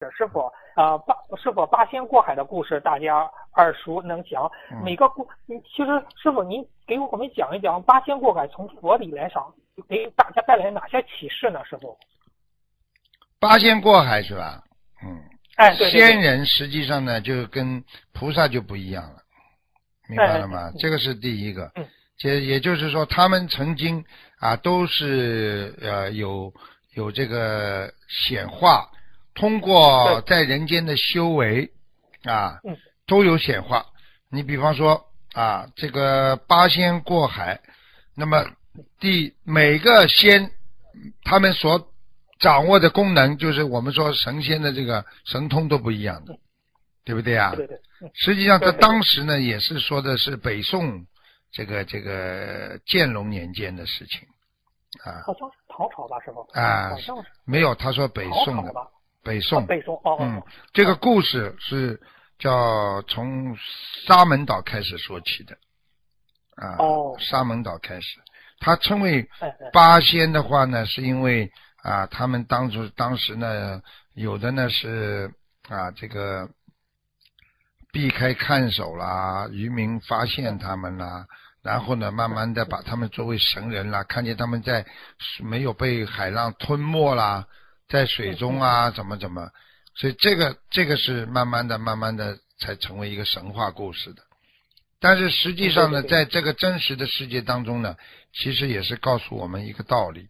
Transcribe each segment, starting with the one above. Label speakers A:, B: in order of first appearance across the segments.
A: 师傅八仙过海的故事大家耳熟能详，每个其实师傅您给我们讲一讲八仙过海从佛理来上给大家带来哪些启示呢？师傅，
B: 八仙过海是吧？
A: 哎，对，
B: 仙人实际上呢就跟菩萨就不一样了，明白了吗？这个是第一个。也就是说他们曾经都是有这个显化，通过在人间的修为都有显化。你比方说这个八仙过海，那么每个仙他们所掌握的功能，就是我们说神仙的这个神通都不一样的，对不对啊？
A: 对。
B: 实际上在当时呢也是说的是北宋这个建隆年间的事情
A: 好像是唐朝吧，师傅好像是
B: 没有，他说北宋的，北宋这个故事是叫从沙门岛开始说起的沙门岛开始，他称为八仙的话呢，是因为他们当时呢有的呢是这个避开看守啦，渔民发现他们啦，然后呢慢慢的把他们作为神人啦，看见他们在没有被海浪吞没啦，在水中怎么，所以这个是慢慢的才成为一个神话故事的。但是实际上呢在这个真实的世界当中呢，其实也是告诉我们一个道理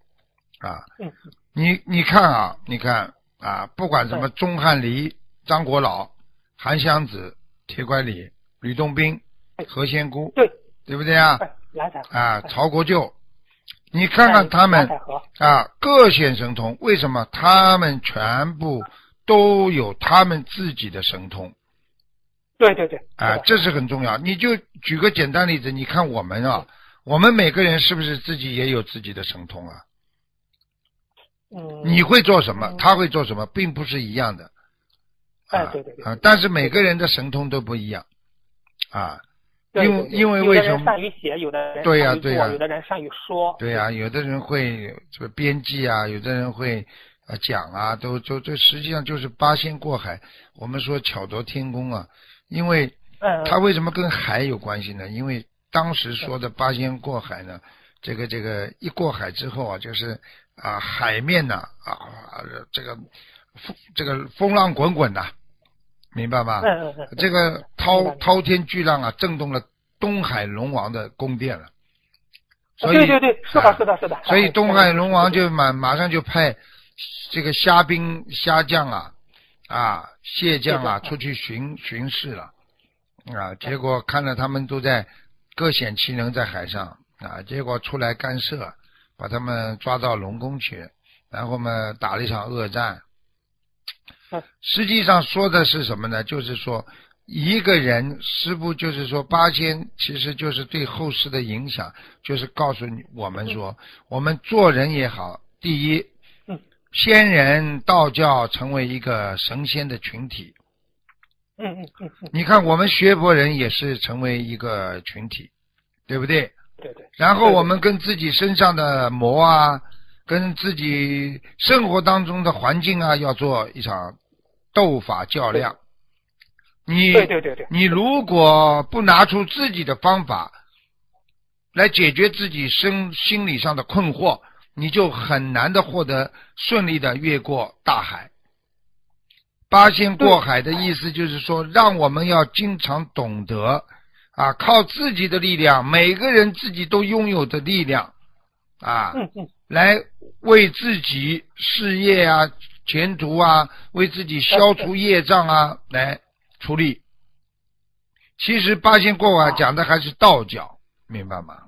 B: 你看不管什么钟汉离、张国老、韩湘子、铁拐李、吕洞宾、何仙姑，对不对曹国舅，你看看他们各显神通，为什么？他们全部都有他们自己的神通。
A: 对
B: 这是很重要。你就举个简单例子，你看我们我们每个人是不是自己也有自己的神通你会做什么他会做什么并不是一样的
A: 对
B: 但是每个人的神通都不一样因为为什么？有的人
A: 善于写，有的人善于做，有的人善于说。
B: 对有的人会这个编辑有的人会讲都这实际上就是八仙过海。我们说巧夺天工因为它为什么跟海有关系呢？因为当时说的八仙过海呢，这个一过海之后就是海面这个风浪滚滚明白吗？这个滔天巨浪震动了东海龙王的宫殿了。所以
A: 对，是的。
B: 所以东海龙王就马上就派这个虾兵虾将蟹将出去巡视了结果看了他们都在各显其能在海上结果出来干涉，把他们抓到龙宫去，然后嘛打了一场恶战。实际上说的是什么呢？就是说一个人师父就是说八仙其实就是对后世的影响，就是告诉我们说我们做人也好，第一仙人道教成为一个神仙的群体你看我们学佛人也是成为一个群体，对不对？
A: 对
B: 然后我们跟自己身上的魔跟自己生活当中的环境要做一场斗法较量。
A: 对
B: 你如果不拿出自己的方法来解决自己心理上的困惑，你就很难的获得顺利的越过大海。八仙过海的意思就是说，让我们要经常懂得靠自己的力量，每个人自己都拥有的力量来为自己事业前途为自己消除业障来出力。其实八仙过海讲的还是道教，明白吗？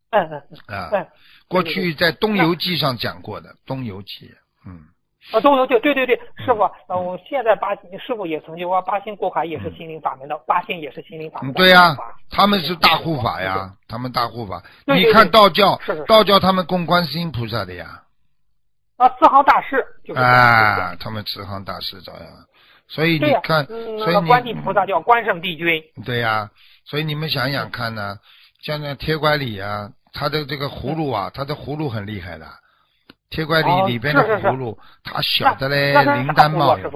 B: 过去在东游记上讲过的，东游记
A: 东游记，对，师傅，我现在师傅也曾经说八仙过海也是心灵法门的，八仙也是心灵法门的。
B: 对他们是大护法他们大护法。
A: 对
B: 你看道教，
A: 是
B: 道教他们供观世音菩萨的
A: 慈航大师就是
B: 他们慈航大师照样。所以你看，所以
A: 观地菩萨叫关圣帝君。
B: 对所以你们想想看呢，像那铁拐李他的这个葫芦他的葫芦很厉害的。铁拐李里边的葫芦它小的嘞灵丹妙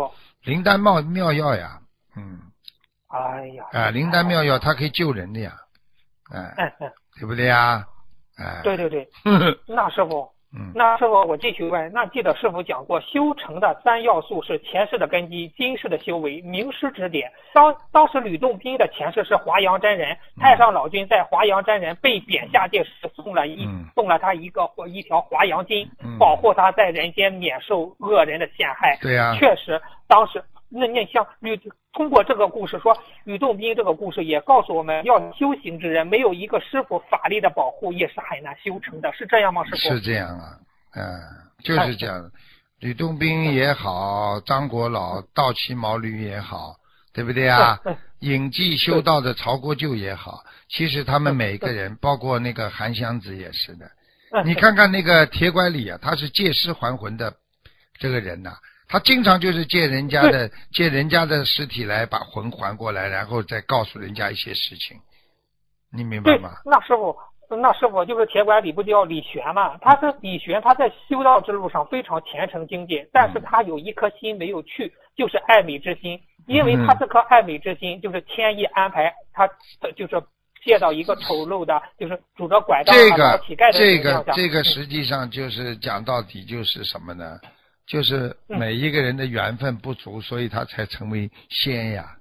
B: 灵丹妙药呀，
A: 哎呀，
B: 灵丹妙药它可以救人的呀，对不对呀？
A: 对，那师傅。那师傅，我继续问，那记得师傅讲过，修成的3要素是前世的根基，今世的修为，名师指点。当时吕洞宾的前世是华阳真人，太上老君在华阳真人被贬下界时送了他一条华阳金，保护他在人间免受恶人的陷害。
B: 对呀，
A: 确实，当时那像通过这个故事说，吕洞宾这个故事也告诉我们，要修行之人没有一个师傅法力的保护，也是很难修成的，是这样吗？师傅？
B: 是这样啊，就是这样。吕洞宾也好，张国老、倒骑毛驴也好，对不对啊？隐迹修道的曹国舅也好，其实他们每个人，包括那个韩湘子也是的。你看看那个铁拐李啊，他是借尸还魂的这个人呐。他经常就是借人家的尸体来把魂还过来，然后再告诉人家一些事情，你明白吗？
A: 那师傅就是铁拐李不叫李玄嘛？他是李玄，他在修道之路上非常虔诚精进，但是他有一颗心没有去，就是爱美之心。因为他这颗爱美之心，就是天意安排他就是借到一个丑陋的，就是拄着拐杖的乞丐的形象下。
B: 这个实际上就是讲到底就是什么呢？就是每一个人的缘分不足，所以他才成为仙呀。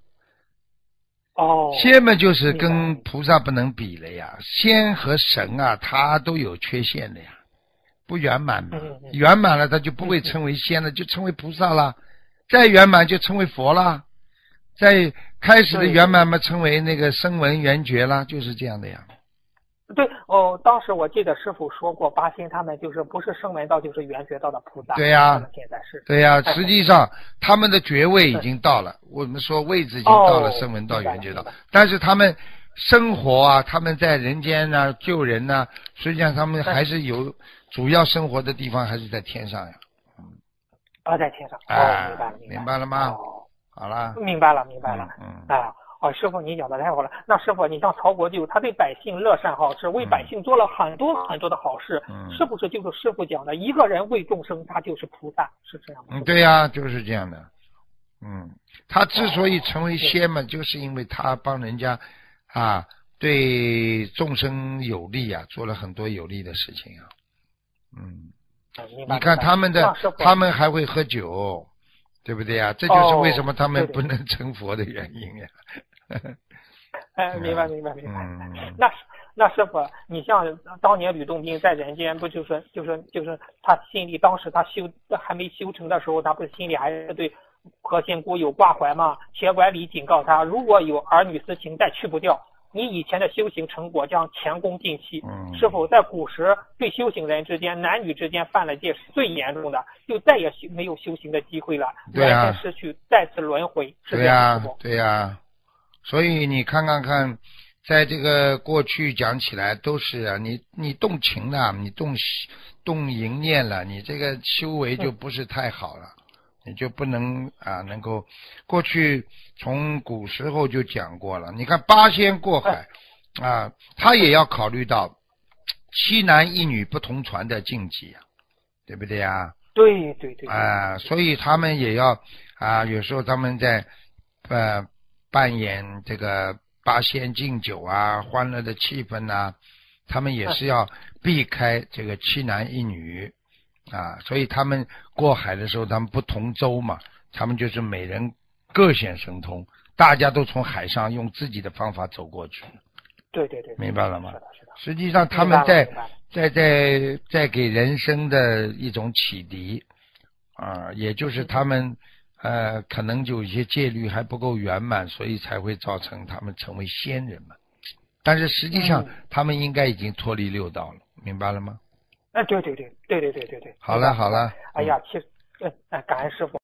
B: 仙嘛就是跟菩萨不能比了呀。仙和神啊，他都有缺陷的呀，不圆满嘛。圆满了他就不会称为仙了，就称为菩萨了。再圆满就称为佛了。再开始的圆满嘛，称为那个声闻缘觉啦，就是这样的呀。
A: 对当时我记得师父说过，八仙他们就是不是声闻道就是缘觉道的菩萨。
B: 对呀，
A: 现在是。
B: 对呀，实际上他们的觉位已经到了，我们说位置已经到了声闻道、缘觉道，但是他们生活啊，他们在人间呢救人呢，实际上他们还是有主要生活的地方还是在天上呀。
A: 在天上。
B: 明白了吗？好了。
A: 明白了。师傅你讲的太好了。那师傅，你像曹国舅，他对百姓乐善好施，为百姓做了很多很多的好事，是不是就是师傅讲的一个人为众生，他就是菩萨，是这样吗？
B: 对呀，就是这样的。他之所以成为仙嘛，就是因为他帮人家对众生有利啊，做了很多有利的事情啊。你看他们还会喝酒，对不对呀？这就是为什么他们不能成佛的原因呀。
A: 明白。那师傅，你像当年吕洞宾在人间，不就是他心里当时他还没修成的时候，他不是心里还是对何仙姑有挂怀吗？铁拐李警告他，如果有儿女私情再去不掉，你以前的修行成果将前功尽弃。师傅，在古时对修行人之间男女之间犯了戒是最严重的，就再也没有修行的机会了，人生失去再次轮回。
B: 对呀。所以你看，在这个过去讲起来都是啊，你动情了，你动淫念了，你这个修为就不是太好了，你就不能能够。过去从古时候就讲过了，你看八仙过海他也要考虑到7男1女不同船的禁忌对不对呀？
A: 对。
B: 所以他们也要有时候他们在扮演这个八仙敬酒欢乐的气氛他们也是要避开这个7男1女所以他们过海的时候，他们不同舟嘛，他们就是每人各显神通，大家都从海上用自己的方法走过去。
A: 对，
B: 明白了吗？实际上他们在给人生的一种启迪也就是他们可能有一些戒律还不够圆满，所以才会造成他们成为仙人嘛。但是实际上他们应该已经脱离六道了，明白了吗？
A: 对。
B: 好了。
A: 哎呀，其实感恩师傅。